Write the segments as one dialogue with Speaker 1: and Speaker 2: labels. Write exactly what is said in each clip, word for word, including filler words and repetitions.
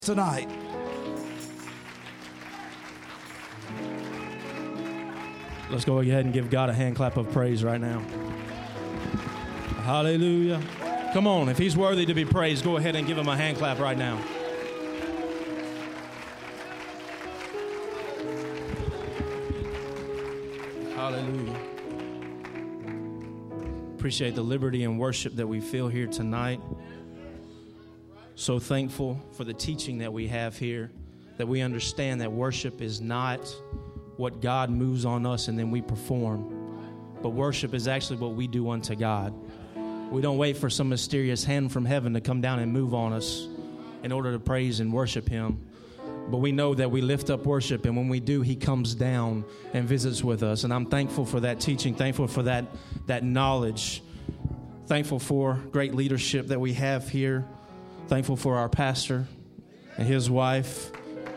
Speaker 1: tonight. Let's go ahead and give God a hand clap of praise right now. Hallelujah. Come on, if he's worthy to be praised, go ahead and give him a hand clap right now. Hallelujah. Appreciate the liberty and worship that we feel here tonight. So thankful for the teaching that we have here, that we understand that worship is not what God moves on us and then we perform, but worship is actually what we do unto God. We don't wait for some mysterious hand from heaven to come down and move on us in order to praise and worship him. But we know that we lift up worship, and when we do, he comes down and visits with us. And I'm thankful for that teaching, thankful for that, that knowledge, thankful for great leadership that we have here, thankful for our pastor and his wife.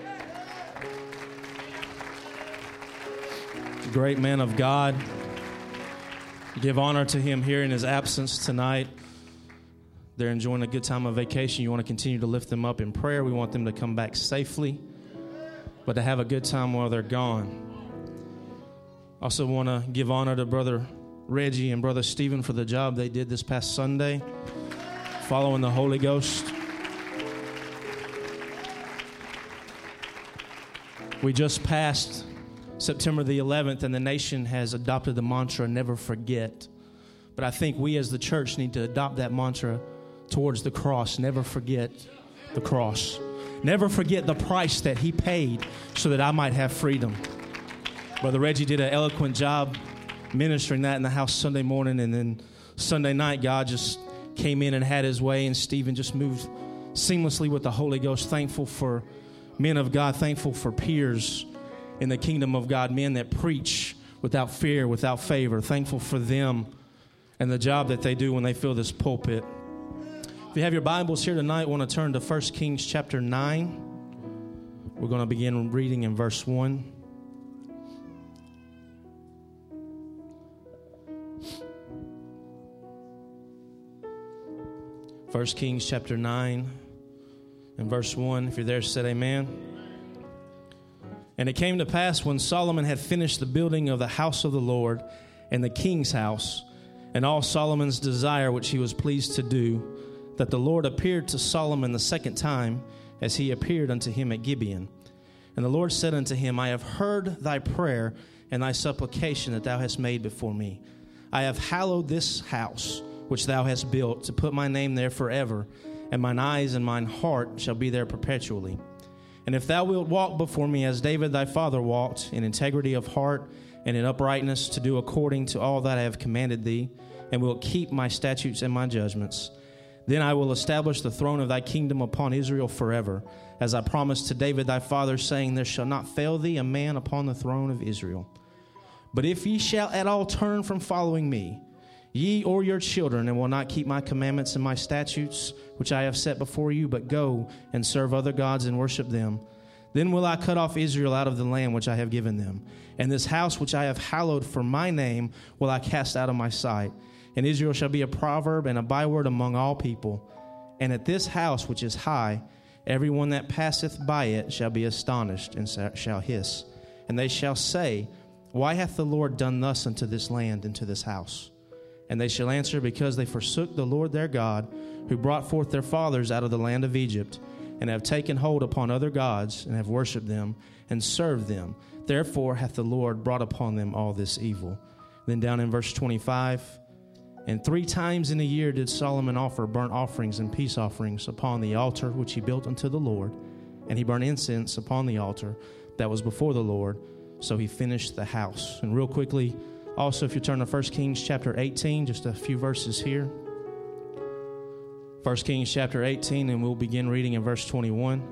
Speaker 1: Great man of God. Give honor to him here in his absence tonight. They're enjoying a good time of vacation. You want to continue to lift them up in prayer. We want them to come back safely, but to have a good time while they're gone. Also want to give honor to Brother Reggie and Brother Stephen for the job they did this past Sunday, following the Holy Ghost. We just passed September the eleventh, and the nation has adopted the mantra, never forget. But I think we as the church need to adopt that mantra towards the cross. Never forget the cross. Never forget the price that he paid so that I might have freedom. Brother Reggie did an eloquent job ministering that in the house Sunday morning, and then Sunday night, God just came in and had his way, and Stephen just moved seamlessly with the Holy Ghost. Thankful for men of God, thankful for peers in the kingdom of God, men that preach without fear, without favor. Thankful for them and the job that they do when they fill this pulpit. If you have your Bibles here tonight, I want to turn to First Kings chapter nine. We're going to begin reading in verse one. First Kings chapter nine and verse one. If you're there, said amen. And it came to pass when Solomon had finished the building of the house of the Lord and the king's house, and all Solomon's desire which he was pleased to do, that the Lord appeared to Solomon the second time, as he appeared unto him at Gibeon. And the Lord said unto him, I have heard thy prayer and thy supplication that thou hast made before me. I have hallowed this house which thou hast built, to put my name there forever, and mine eyes and mine heart shall be there perpetually. And if thou wilt walk before me as David thy father walked, in integrity of heart and in uprightness, to do according to all that I have commanded thee, and wilt keep my statutes and my judgments, then I will establish the throne of thy kingdom upon Israel forever, as I promised to David thy father, saying, there shall not fail thee a man upon the throne of Israel. But if ye shall at all turn from following me, ye or your children, and will not keep my commandments and my statutes, which I have set before you, but go and serve other gods and worship them, then will I cut off Israel out of the land which I have given them. And this house which I have hallowed for my name will I cast out of my sight. And Israel shall be a proverb and a byword among all people. And at this house which is high, everyone that passeth by it shall be astonished and shall hiss. And they shall say, why hath the Lord done thus unto this land and to this house? And they shall answer, because they forsook the Lord their God, who brought forth their fathers out of the land of Egypt, and have taken hold upon other gods, and have worshipped them, and served them. Therefore hath the Lord brought upon them all this evil. Then down in verse twenty-five, and three times in a year did Solomon offer burnt offerings and peace offerings upon the altar which he built unto the Lord, and he burned incense upon the altar that was before the Lord. So he finished the house. And real quickly, also, if you turn to First Kings chapter eighteen, just a few verses here. First Kings chapter eighteen, and we'll begin reading in verse twenty-one.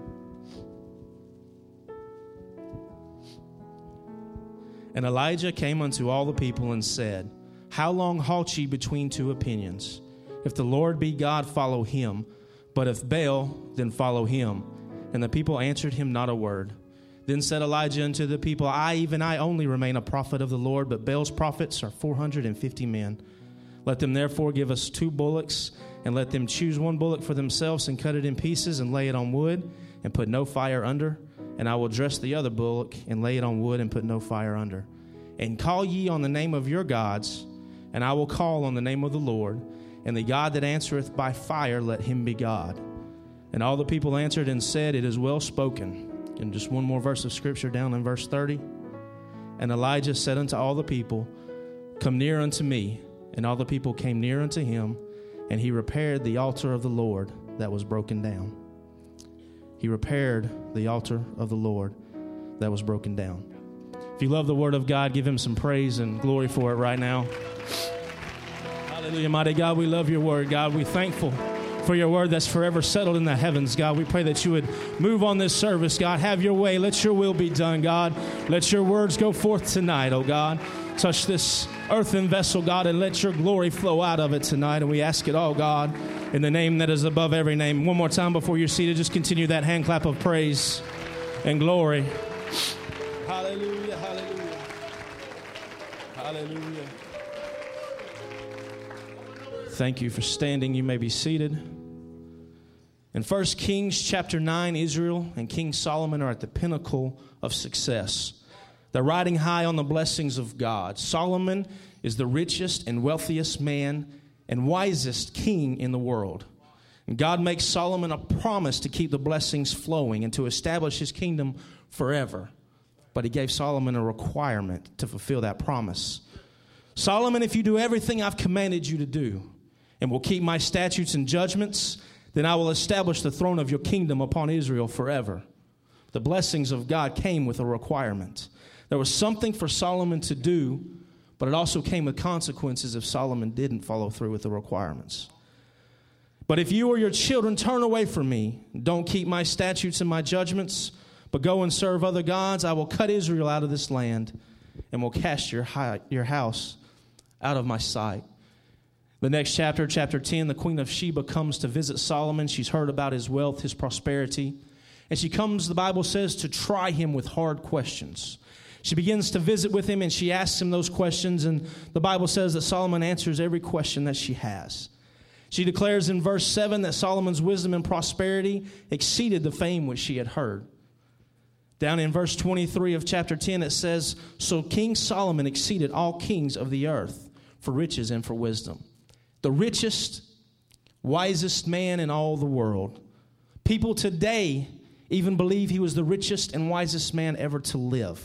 Speaker 1: And Elijah came unto all the people and said, how long halt ye between two opinions? If the Lord be God, follow him. But if Baal, then follow him. And the people answered him not a word. Then said Elijah unto the people, I, even I only remain a prophet of the Lord, but Baal's prophets are four hundred and fifty men. Let them therefore give us two bullocks, and let them choose one bullock for themselves, and cut it in pieces, and lay it on wood, and put no fire under, and I will dress the other bullock and lay it on wood and put no fire under. And call ye on the name of your gods, and I will call on the name of the Lord, and the God that answereth by fire, let him be God. And all the people answered and said, It is well spoken. And just one more verse of scripture down in verse thirty. And Elijah said unto all the people, Come near unto me. And all the people came near unto him, and he repaired the altar of the Lord that was broken down. He repaired the altar of the Lord that was broken down. If you love the word of God, give him some praise and glory for it right now. Hallelujah, mighty God, we love your word, God. We're thankful for your word that's forever settled in the heavens, God. We pray that you would move on this service, God. Have your way. Let your will be done, God. Let your words go forth tonight, oh God. Touch this earthen vessel, God, and let your glory flow out of it tonight. And we ask it all, God, in the name that is above every name. One more time before you're seated, just continue that hand clap of praise and glory. Hallelujah, hallelujah, hallelujah. Thank you for standing. You may be seated. In First Kings chapter nine, Israel and King Solomon are at the pinnacle of success. They're riding high on the blessings of God. Solomon is the richest and wealthiest man and wisest king in the world. And God makes Solomon a promise to keep the blessings flowing and to establish his kingdom forever. But he gave Solomon a requirement to fulfill that promise. Solomon, if you do everything I've commanded you to do, and will keep my statutes and judgments, then I will establish the throne of your kingdom upon Israel forever. The blessings of God came with a requirement. There was something for Solomon to do, but it also came with consequences if Solomon didn't follow through with the requirements. But if you or your children turn away from me, don't keep my statutes and my judgments, but go and serve other gods, I will cut Israel out of this land and will cast your, high, your house out of my sight. The next chapter, chapter ten, the Queen of Sheba comes to visit Solomon. She's heard about his wealth, his prosperity. And she comes, the Bible says, to try him with hard questions. She begins to visit with him and she asks him those questions. And the Bible says that Solomon answers every question that she has. She declares in verse seven that Solomon's wisdom and prosperity exceeded the fame which she had heard. Down in verse twenty-three of chapter ten, it says, So King Solomon exceeded all kings of the earth for riches and for wisdom. The richest, wisest man in all the world. People today even believe he was the richest and wisest man ever to live.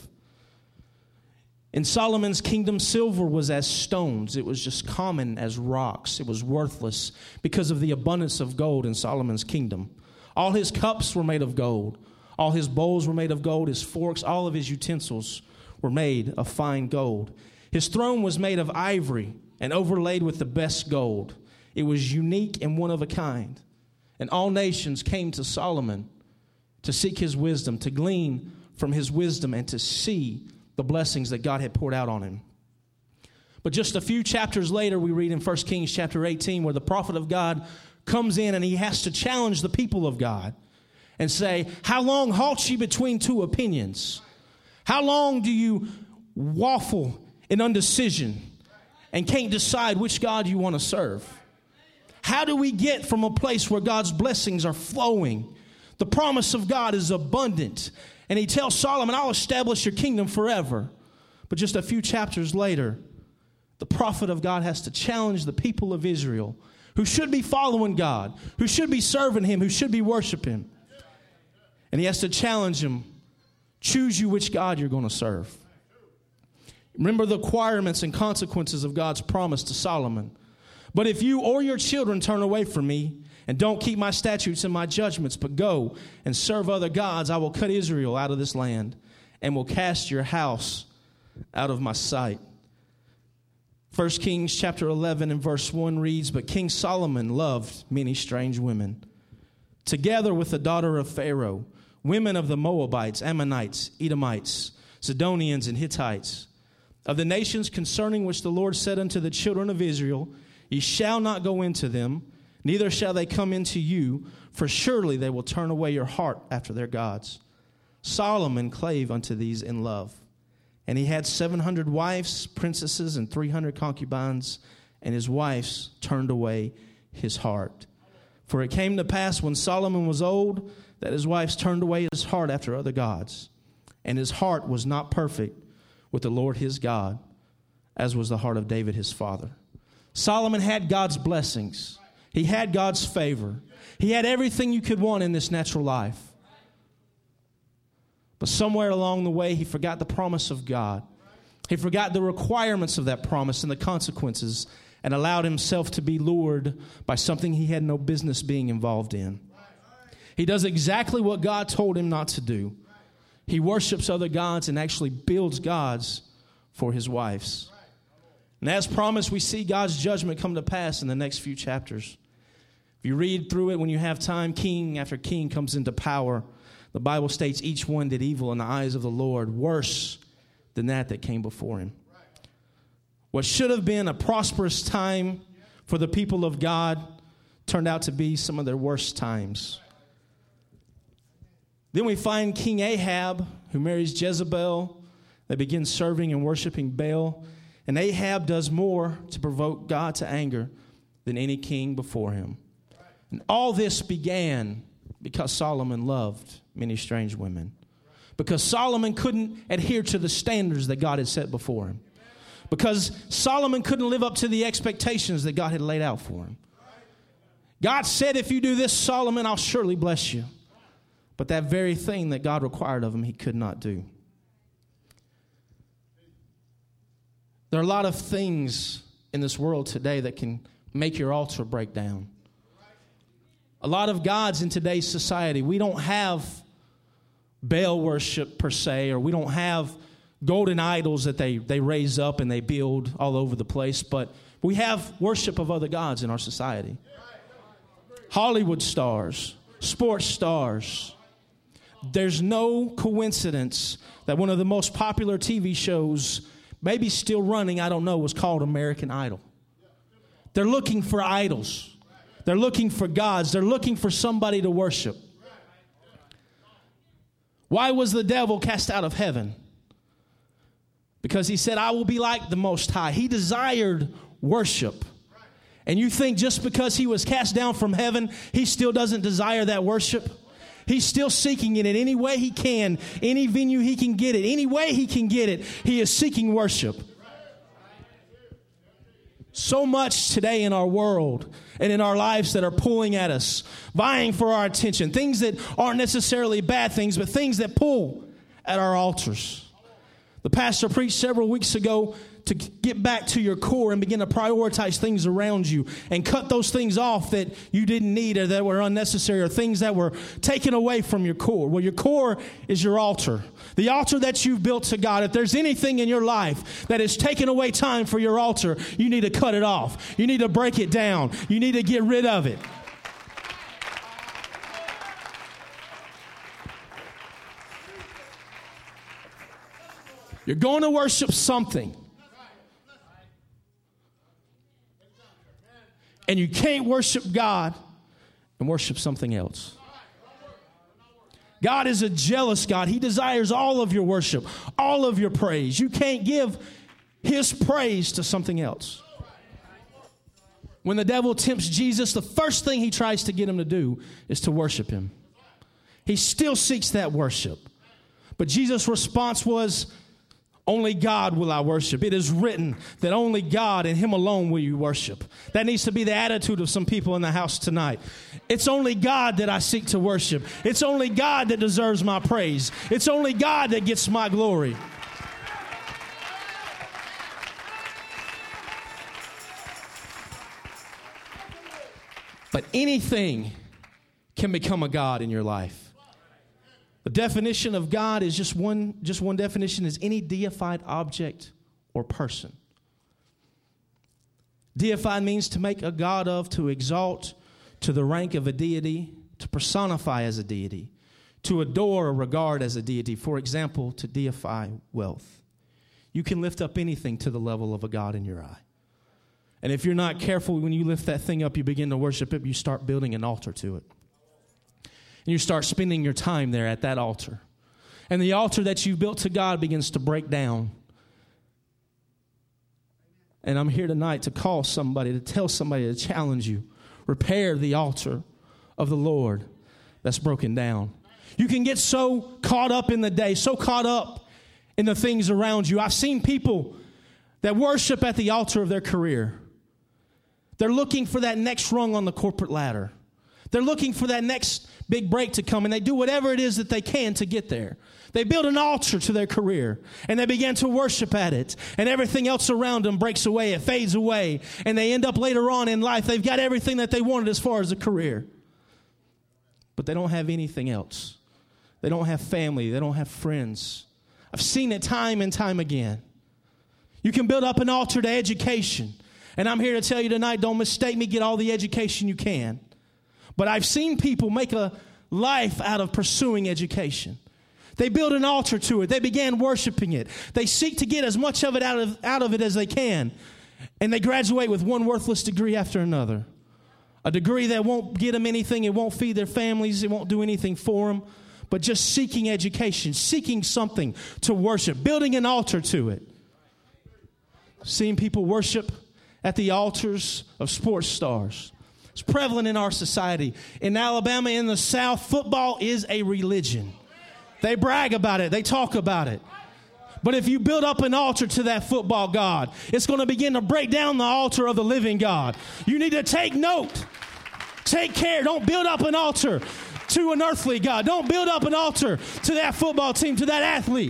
Speaker 1: In Solomon's kingdom, silver was as stones. It was just common as rocks. It was worthless because of the abundance of gold in Solomon's kingdom. All his cups were made of gold. All his bowls were made of gold. His forks, all of his utensils were made of fine gold. His throne was made of ivory and overlaid with the best gold. It was unique and one of a kind. And all nations came to Solomon to seek his wisdom, to glean from his wisdom, and to see the blessings that God had poured out on him. But just a few chapters later, we read in First Kings chapter eighteen, where the prophet of God comes in and he has to challenge the people of God and say, How long halt ye between two opinions? How long do you waffle in undecision and can't decide which God you want to serve? How do we get from a place where God's blessings are flowing? The promise of God is abundant. And he tells Solomon, I'll establish your kingdom forever. But just a few chapters later, the prophet of God has to challenge the people of Israel who should be following God, who should be serving him, who should be worshiping him. And he has to challenge them, choose you which God you're going to serve. Remember the requirements and consequences of God's promise to Solomon. But if you or your children turn away from me and don't keep my statutes and my judgments, but go and serve other gods, I will cut Israel out of this land and will cast your house out of my sight. First Kings chapter eleven and verse one reads, But King Solomon loved many strange women, together with the daughter of Pharaoh, women of the Moabites, Ammonites, Edomites, Sidonians, and Hittites, of the nations concerning which the Lord said unto the children of Israel, Ye shall not go into them, neither shall they come into you, for surely they will turn away your heart after their gods. Solomon clave unto these in love. And he had seven hundred wives, princesses, and three hundred concubines, and his wives turned away his heart. For it came to pass when Solomon was old, that his wives turned away his heart after other gods, and his heart was not perfect with the Lord his God, as was the heart of David his father. Solomon had God's blessings. He had God's favor. He had everything you could want in this natural life. But somewhere along the way, he forgot the promise of God. He forgot the requirements of that promise and the consequences, and allowed himself to be lured by something he had no business being involved in. He does exactly what God told him not to do. He worships other gods and actually builds gods for his wives. And as promised, we see God's judgment come to pass in the next few chapters. If you read through it when you have time, king after king comes into power. The Bible states each one did evil in the eyes of the Lord, worse than that that came before him. What should have been a prosperous time for the people of God turned out to be some of their worst times. Then we find King Ahab, who marries Jezebel. They begin serving and worshiping Baal. And Ahab does more to provoke God to anger than any king before him. And all this began because Solomon loved many strange women. Because Solomon couldn't adhere to the standards that God had set before him. Because Solomon couldn't live up to the expectations that God had laid out for him. God said, if you do this, Solomon, I'll surely bless you. But that very thing that God required of him, he could not do. There are a lot of things in this world today that can make your altar break down. A lot of gods in today's society. We don't have Baal worship per se, or we don't have golden idols that they, they raise up and they build all over the place, but we have worship of other gods in our society. Hollywood stars, sports stars. There's no coincidence that one of the most popular T V shows, maybe still running, I don't know, was called American Idol. They're looking for idols. They're looking for gods. They're looking for somebody to worship. Why was the devil cast out of heaven? Because he said, I will be like the Most High. He desired worship. And you think just because he was cast down from heaven, he still doesn't desire that worship? He's still seeking it in any way he can, any venue he can get it, any way he can get it. He is seeking worship. So much today in our world and in our lives that are pulling at us, vying for our attention, things that aren't necessarily bad things, but things that pull at our altars. The pastor preached several weeks ago to get back to your core and begin to prioritize things around you and cut those things off that you didn't need or that were unnecessary or things that were taken away from your core. Well, your core is your altar. The altar that you've built to God. If there's anything in your life that has taken away time for your altar, you need to cut it off. You need to break it down. You need to get rid of it. You're going to worship something. And you can't worship God and worship something else. God is a jealous God. He desires all of your worship, all of your praise. You can't give his praise to something else. When the devil tempts Jesus, the first thing he tries to get him to do is to worship him. He still seeks that worship. But Jesus' response was, only God will I worship. It is written that only God and him alone will you worship. That needs to be the attitude of some people in the house tonight. It's only God that I seek to worship. It's only God that deserves my praise. It's only God that gets my glory. But anything can become a God in your life. The definition of God is just one, just one definition is any deified object or person. Deified means to make a god of, to exalt to the rank of a deity, to personify as a deity, to adore or regard as a deity. For example, to deify wealth. You can lift up anything to the level of a god in your eye. And if you're not careful, when you lift that thing up, you begin to worship it, you start building an altar to it. And you start spending your time there at that altar. And the altar that you've built to God begins to break down. And I'm here tonight to call somebody, to tell somebody, to challenge you. Repair the altar of the Lord that's broken down. You can get so caught up in the day, so caught up in the things around you. I've seen people that worship at the altar of their career. They're looking for that next rung on the corporate ladder. They're looking for that next big break to come, and they do whatever it is that they can to get there. They build an altar to their career, and they begin to worship at it, and everything else around them breaks away. It fades away, and they end up later on in life, they've got everything that they wanted as far as a career, but they don't have anything else. They don't have family. They don't have friends. I've seen it time and time again. You can build up an altar to education, and I'm here to tell you tonight, don't mistake me, get all the education you can. But I've seen people make a life out of pursuing education. They build an altar to it. They began worshiping it. They seek to get as much of it out of, out of it as they can. And they graduate with one worthless degree after another. A degree that won't get them anything. It won't feed their families. It won't do anything for them. But just seeking education, seeking something to worship, building an altar to it. Seeing people worship at the altars of sports stars. It's prevalent in our society. In Alabama, in the South, football is a religion. They brag about it. They talk about it. But if you build up an altar to that football god, it's going to begin to break down the altar of the living God. You need to take note. Take care. Don't build up an altar to an earthly god. Don't build up an altar to that football team, to that athlete.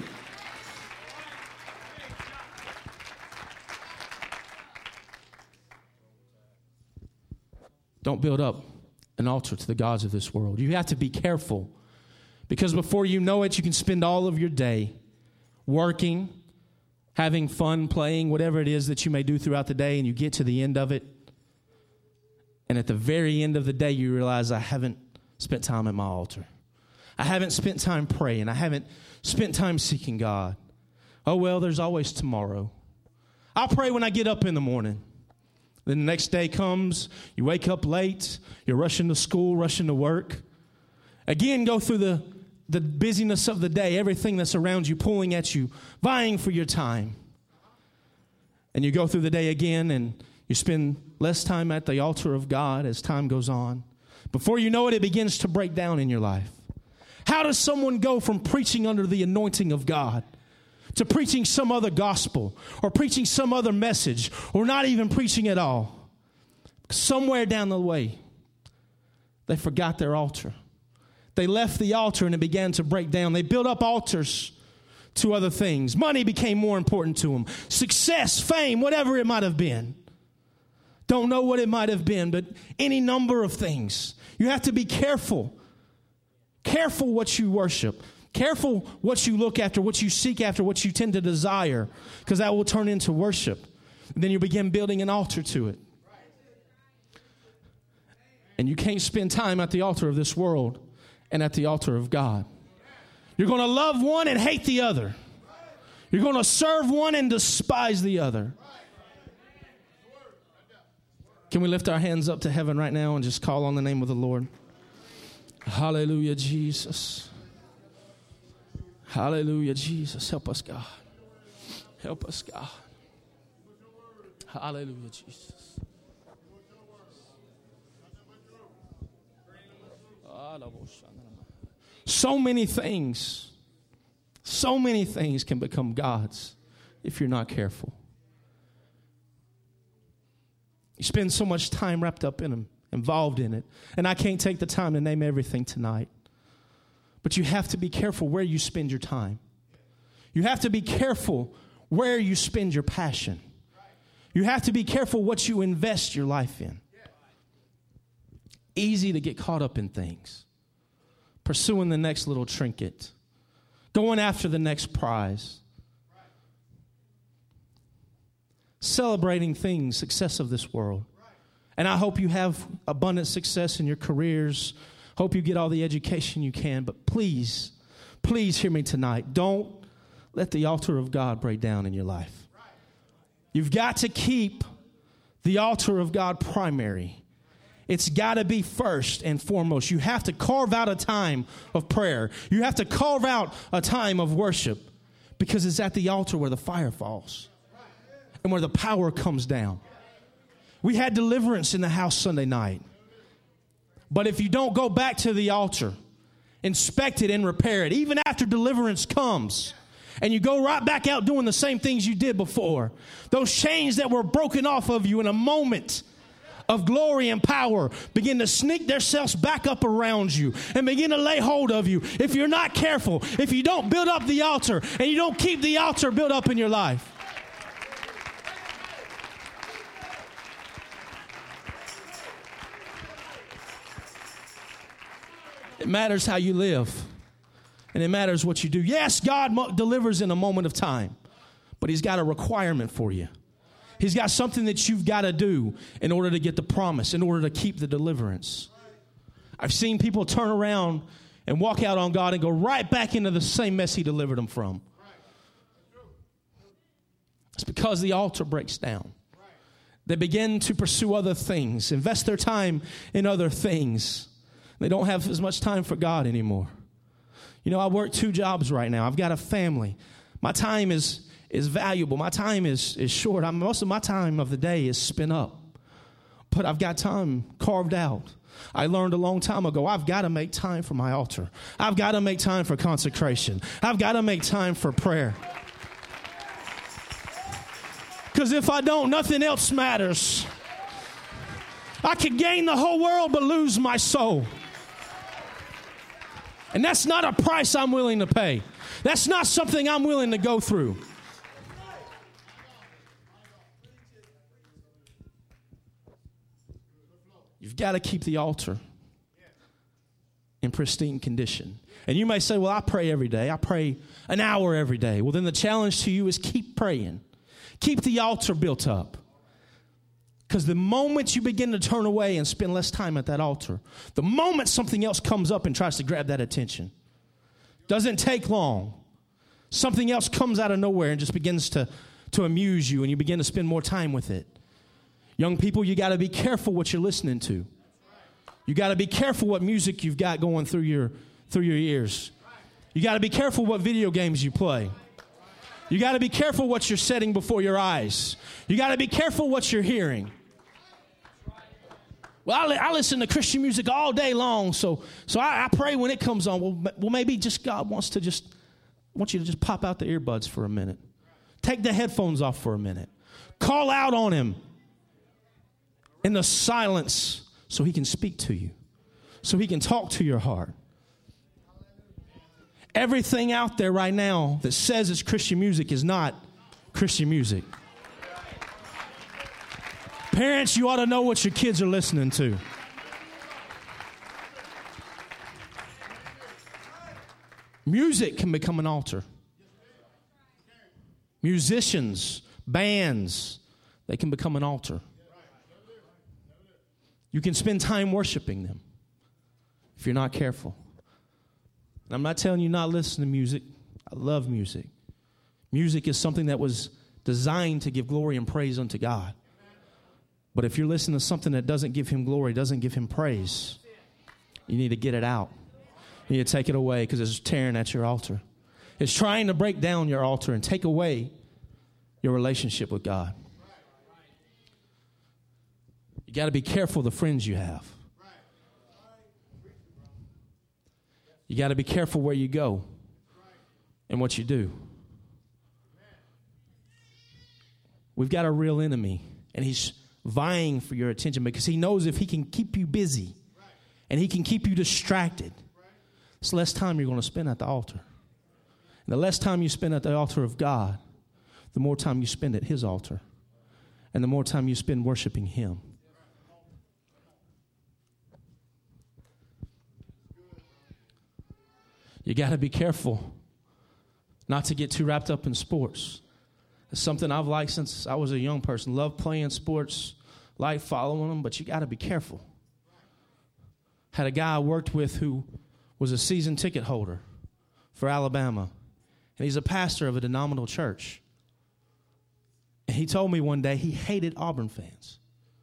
Speaker 1: Don't build up an altar to the gods of this world. You have to be careful, because before you know it, you can spend all of your day working, having fun, playing, whatever it is that you may do throughout the day, and you get to the end of it, and at the very end of the day, you realize, I haven't spent time at my altar. I haven't spent time praying. I haven't spent time seeking God. Oh, well, there's always tomorrow. I'll pray when I get up in the morning. Then the next day comes, you wake up late, you're rushing to school, rushing to work. Again, go through the, the busyness of the day, everything that's around you, pulling at you, vying for your time. And you go through the day again, and you spend less time at the altar of God as time goes on. Before you know it, it begins to break down in your life. How does someone go from preaching under the anointing of God to preaching some other gospel, or preaching some other message, or not even preaching at all? Somewhere down the way, they forgot their altar. They left the altar and it began to break down. They built up altars to other things. Money became more important to them. Success, fame, whatever it might have been. Don't know what it might have been, but any number of things. You have to be careful. Careful what you worship. Careful what you look after, what you seek after, what you tend to desire, because that will turn into worship. And then you begin building an altar to it. And you can't spend time at the altar of this world and at the altar of God. You're going to love one and hate the other. You're going to serve one and despise the other. Can we lift our hands up to heaven right now and just call on the name of the Lord? Hallelujah, Jesus. Hallelujah, Jesus. Help us, God. Help us, God. Hallelujah, Jesus. So many things, so many things can become gods if you're not careful. You spend so much time wrapped up in them, involved in it. And I can't take the time to name everything tonight. But you have to be careful where you spend your time. You have to be careful where you spend your passion. You have to be careful what you invest your life in. Easy to get caught up in things. Pursuing the next little trinket. Going after the next prize. Celebrating things, success of this world. And I hope you have abundant success in your careers. Hope you get all the education you can. But please, please hear me tonight. Don't let the altar of God break down in your life. You've got to keep the altar of God primary. It's got to be first and foremost. You have to carve out a time of prayer. You have to carve out a time of worship, because it's at the altar where the fire falls and where the power comes down. We had deliverance in the house Sunday night. But if you don't go back to the altar inspect it and repair it, even after deliverance comes. And you go right back out doing the same things you did before. Those chains that were broken off of you in a moment of glory and power begin to sneak themselves back up around you and begin to lay hold of you. If you're not careful, if you don't build up the altar and you don't keep the altar built up in your life. It matters how you live. And it matters what you do. Yes, God mo- delivers in a moment of time. But he's got a requirement for you. He's got something that you've got to do in order to get the promise, in order to keep the deliverance. I've seen people turn around and walk out on God and go right back into the same mess he delivered them from. It's because the altar breaks down. They begin to pursue other things, invest their time in other things. They don't have as much time for God anymore. You know, I work two jobs right now. I've got a family. My time is is valuable. My time is, is short. I'm, most of my time of the day is spent up. But I've got time carved out. I learned a long time ago, I've got to make time for my altar. I've got to make time for consecration. I've got to make time for prayer. Because if I don't, nothing else matters. I could gain the whole world but lose my soul. And that's not a price I'm willing to pay. That's not something I'm willing to go through. You've got to keep the altar in pristine condition. And you may say, well, I pray every day. I pray an hour every day. Well, then the challenge to you is keep praying. Keep the altar built up. Because the moment you begin to turn away and spend less time at that altar, the moment something else comes up and tries to grab that attention, doesn't take long. Something else comes out of nowhere and just begins to, to amuse you, and you begin to spend more time with it. Young people, you got to be careful what you're listening to. You got to be careful what music you've got going through your through your ears. You got to be careful what video games you play. You got to be careful what you're setting before your eyes. You got to be careful what you're hearing. Well, I, li- I listen to Christian music all day long, so so I, I pray when it comes on. Well, well, maybe just God wants to just want you to just pop out the earbuds for a minute. Take the headphones off for a minute. Call out on him in the silence so he can speak to you, so he can talk to your heart. Everything out there right now that says it's Christian music is not Christian music. Parents, you ought to know what your kids are listening to. Music can become an altar. Musicians, bands, they can become an altar. You can spend time worshiping them if you're not careful. And I'm not telling you not listen to music. I love music. Music is something that was designed to give glory and praise unto God. But if you're listening to something that doesn't give him glory, doesn't give him praise, you need to get it out. You need to take it away because it's tearing at your altar. It's trying to break down your altar and take away your relationship with God. You got to be careful the friends you have. You got to be careful where you go and what you do. We've got a real enemy, and he's vying for your attention because he knows if he can keep you busy and he can keep you distracted, it's less time you're going to spend at the altar. And the less time you spend at the altar of God, the more time you spend at his altar, and the more time you spend worshiping him. You got to be careful not to get too wrapped up in sports. It's something I've liked since I was a young person. Love playing sports, like following them, but you got to be careful. Had a guy I worked with who was a season ticket holder for Alabama, and he's a pastor of a denominational church. And he told me one day he hated Auburn fans.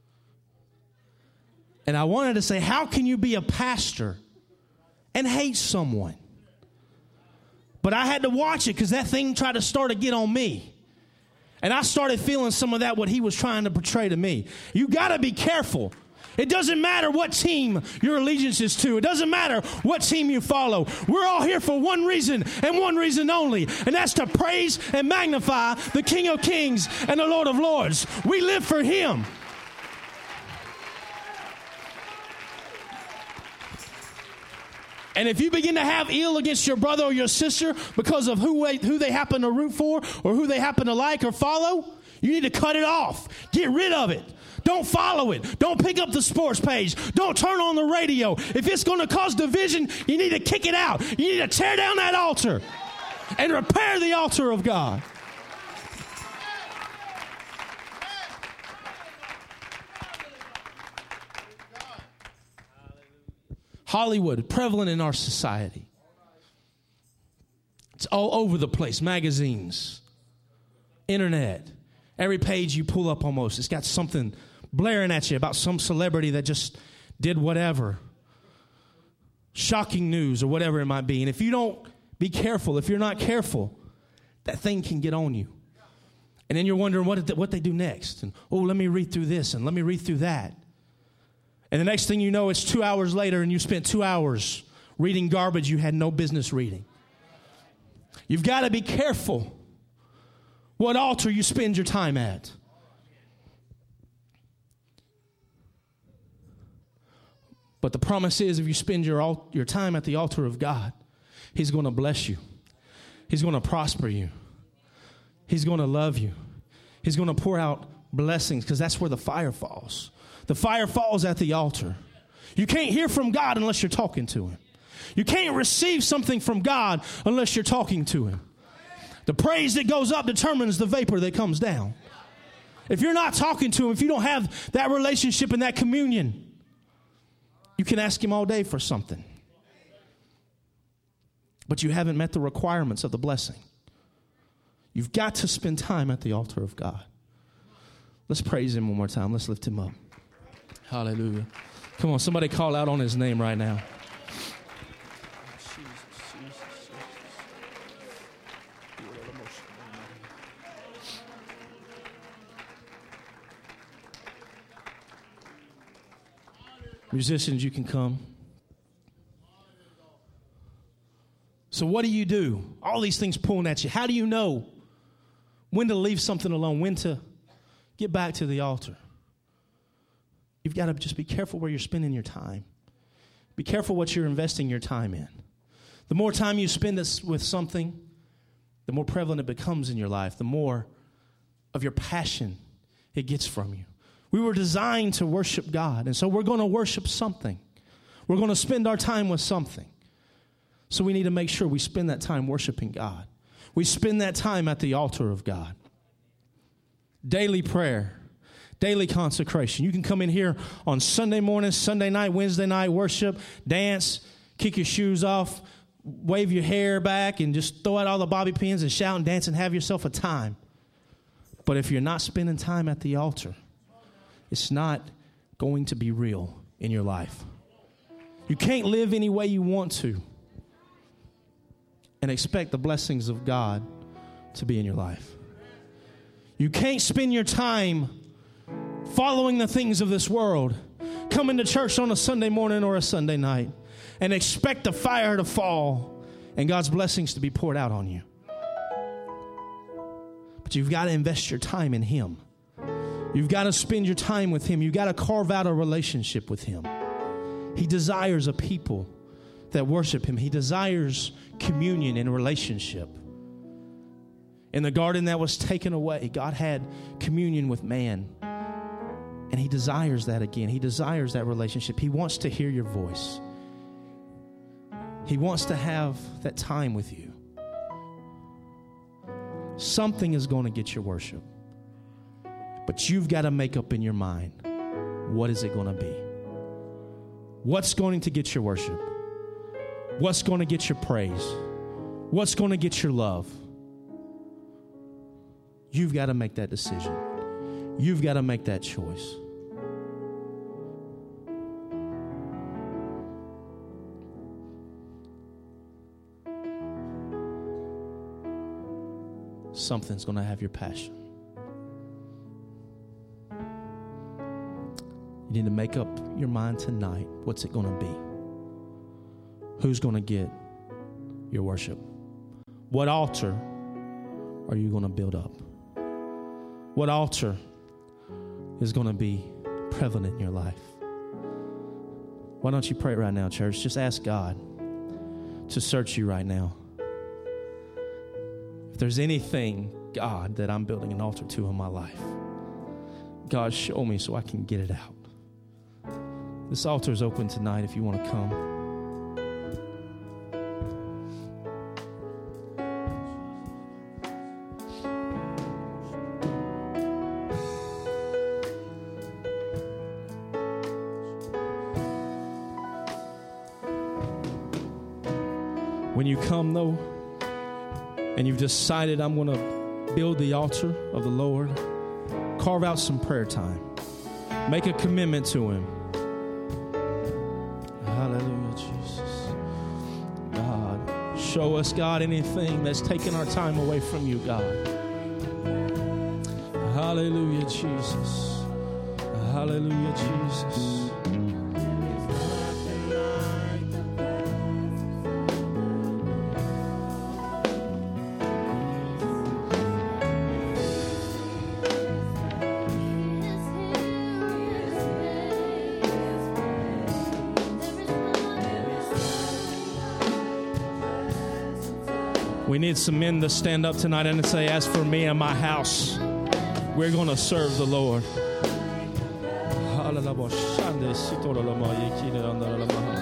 Speaker 1: And I wanted to say, how can you be a pastor and hate someone? But I had to watch it because that thing tried to start to get on me. And I started feeling some of that, what he was trying to portray to me. You got to be careful. It doesn't matter what team your allegiance is to. It doesn't matter what team you follow. We're all here for one reason and one reason only, and that's to praise and magnify the King of Kings and the Lord of Lords. We live for Him. And if you begin to have ill against your brother or your sister because of who they, who they happen to root for or who they happen to like or follow, you need to cut it off. Get rid of it. Don't follow it. Don't pick up the sports page. Don't turn on the radio. If it's going to cause division, you need to kick it out. You need to tear down that altar and repair the altar of God. Hollywood, prevalent in our society. It's all over the place. Magazines, internet. Every page you pull up almost, it's got something blaring at you about some celebrity that just did whatever. Shocking news or whatever it might be. And if you don't be careful, if you're not careful, that thing can get on you. And then you're wondering what, they, what they do next. And, oh, let me read through this and let me read through that. And the next thing you know, it's two hours later and you spent two hours reading garbage you had no business reading. You've got to be careful what altar you spend your time at. But the promise is if you spend your, al- your time at the altar of God, He's going to bless you. He's going to prosper you. He's going to love you. He's going to pour out blessings because that's where the fire falls. The fire falls at the altar. You can't hear from God unless you're talking to Him. You can't receive something from God unless you're talking to Him. The praise that goes up determines the vapor that comes down. If you're not talking to Him, if you don't have that relationship and that communion, you can ask Him all day for something. But you haven't met the requirements of the blessing. You've got to spend time at the altar of God. Let's praise Him one more time. Let's lift Him up. Hallelujah. Come on, somebody call out on His name right now. Musicians, you can come. So what do you do? All these things pulling at you. How do you know when to leave something alone, when to get back to the altar? You've got to just be careful where you're spending your time. Be careful what you're investing your time in. The more time you spend this with something, the more prevalent it becomes in your life, the more of your passion it gets from you. We were designed to worship God, and so we're going to worship something. We're going to spend our time with something. So we need to make sure we spend that time worshiping God. We spend that time at the altar of God. Daily prayer. Daily consecration. You can come in here on Sunday morning, Sunday night, Wednesday night, worship, dance, kick your shoes off, wave your hair back, and just throw out all the bobby pins and shout and dance and have yourself a time. But if you're not spending time at the altar, it's not going to be real in your life. You can't live any way you want to and expect the blessings of God to be in your life. You can't spend your time following the things of this world, coming to church on a Sunday morning or a Sunday night, and expect the fire to fall and God's blessings to be poured out on you. But you've got to invest your time in Him. You've got to spend your time with Him. You've got to carve out a relationship with Him. He desires a people that worship Him. He desires communion and relationship. In the garden that was taken away, God had communion with man. And He desires that again. He desires that relationship. He wants to hear your voice. He wants to have that time with you. Something is going to get your worship. But you've got to make up in your mind, what is it going to be? What's going to get your worship? What's going to get your praise? What's going to get your love? You've got to make that decision. You've got to make that choice. Something's going to have your passion. You You need to make up your mind tonight. What's it going to be? Who's going to get your worship? What altar are you going to build up? What altar is going to be prevalent in your life? Why don't you pray right now, church? Just ask God to search you right now. If there's anything, God, that I'm building an altar to in my life, God, show me so I can get it out. This altar is open tonight if you want to come. When you come, though, and you've decided I'm going to build the altar of the Lord, carve out some prayer time. Make a commitment to Him. Hallelujah, Jesus. God, show us, God, anything that's taken our time away from you, God. Hallelujah, Jesus. Hallelujah, Jesus. We need some men to stand up tonight and say, as for me and my house, we're going to serve the Lord.